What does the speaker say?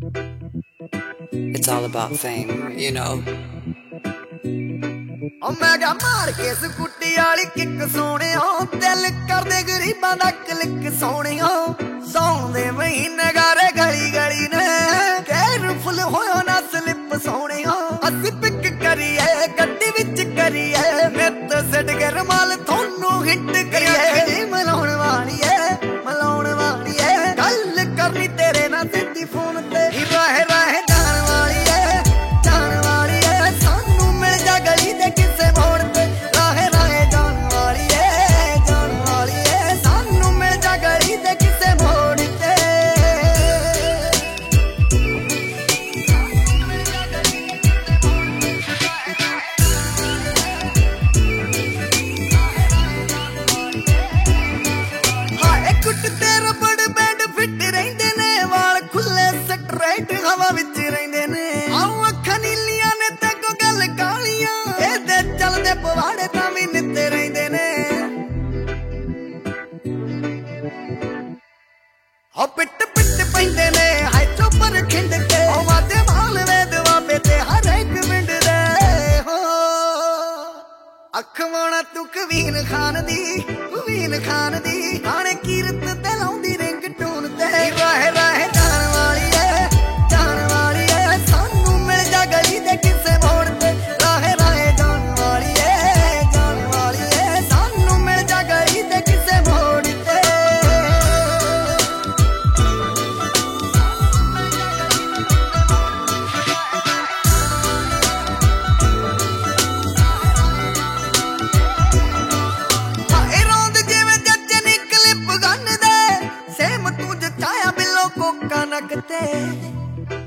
It's all about fame, you know. मैं क्या मार के स्कूटी वाली किक सोनिया दिल कर दे गरीबां दा क्लिक सोनिया सौन दे महीने गारे गली गली ने केयरफुल होयो ना स्लिप सोनिया असी पिक करिए गड्डी विच करिए नित सिट के रमाल थोनू हिट करिए मलाउण वाली है गल करनी तेरे नाल सिद्धी फोन ते रह रह जान वाली है सानू मिल जा गली दे किसे मोड़ ते रह रह जान वाली है सानू मिल जा गली दे किसे मोड़ ते हाय कुट तेरा बड़ बैंड फिट रहिंदे ने वाल खुले स्ट्रेट हवा विच रहिंदे ने आऊं अखां नीलियां ने ते को गल कालियां एदे चलदे पवाड़े तां वी नित्ते रहिंदे ने हो पिट पिट पैंदे ने हाय चोपर खिंड के ओ वादे माल वेद वाबे ते हर एक पिंड दे हो अख वाणा तू कवीन खान दी आने कीरत ते लाउंदी रिंग टून ते रह रह जान वाली है सानू मिल जा गली दे किसे मोड़ ते रह रह जान वाली है सानू मिल जा गली दे किसे मोड़ ते हाय रौंद जिवें जੱਜ नी क्लिप गन दे सेम तू जचाया बिलो कोका नक ते